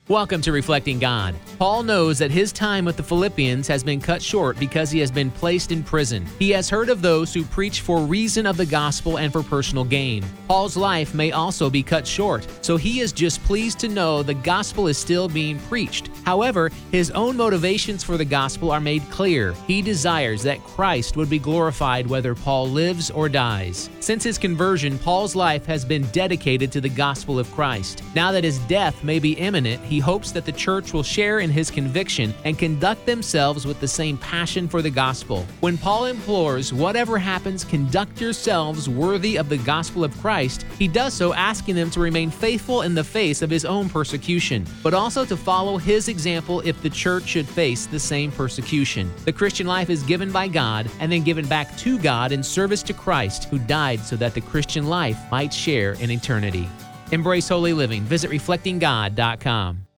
Welcome to Reflecting God. Paul knows that his time with the Philippians has been cut short because he has been placed in prison. He has heard of those who preach for reason of the gospel and for personal gain. Paul's life may also be cut short, so he is just pleased to know the gospel is still being preached. However, his own motivations for the gospel are made clear. He desires that Christ would be glorified whether Paul lives or dies. Since his conversion, Paul's life has been dedicated to the gospel of Christ. Now that his death may be imminent, he hopes that the church will share in his conviction and conduct themselves with the same passion for the gospel. When Paul implores, "Whatever happens, conduct yourselves worthy of the gospel of Christ," he does so asking them to remain faithful in the face of his own persecution, but also to follow his example if the church should face the same persecution. The Christian life is given by God and then given back to God in service to Christ, who died so that the Christian life might share in eternity. Embrace holy living. Visit reflectinggod.com.